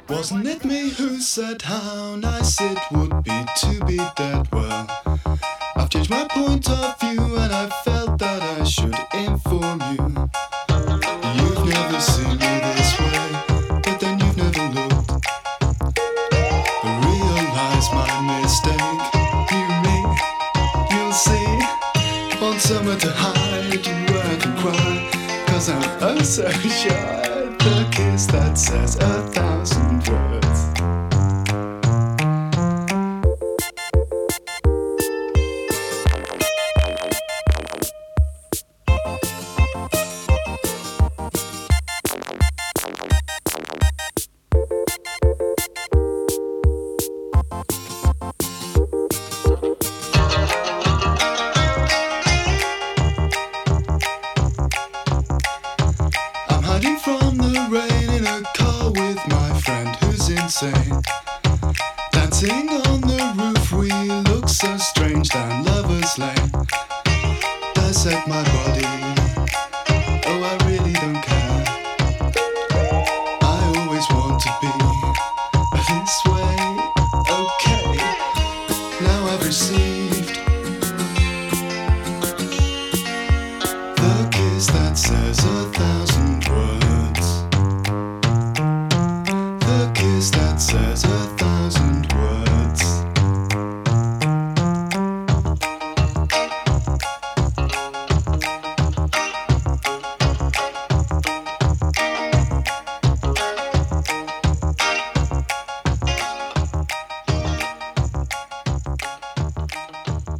Wasn't it me who said how nice it would be to be dead? Well, I've changed my point of view and I felt that I should inform you. You've never seen me this way, but then you've never looked. Realize my mistake, you'll see. Want somewhere to hide where I can cry, 'cause I'm oh so shy. The kiss that says 1,000 words. I'm hiding from the rain in a car with my friend who's insane. Dancing on the roof, we look so strange down Lover's Lane. Dissect my body, oh I really don't care. I always want to be this way, okay. Now I've received the kiss that says